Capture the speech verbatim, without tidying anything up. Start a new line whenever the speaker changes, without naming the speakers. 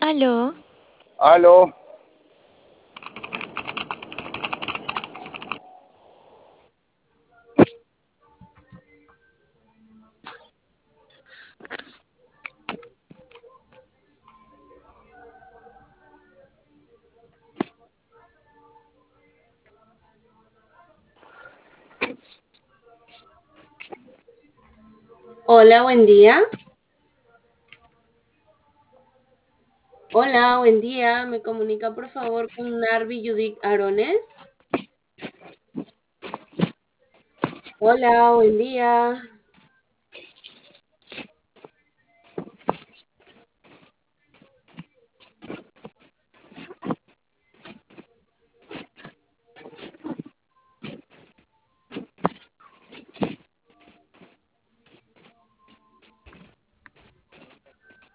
Aló,
Aló,
Hola, buen día. Hola, buen día. ¿Me comunica por favor con Narvi Judith Arones? Hola, buen día.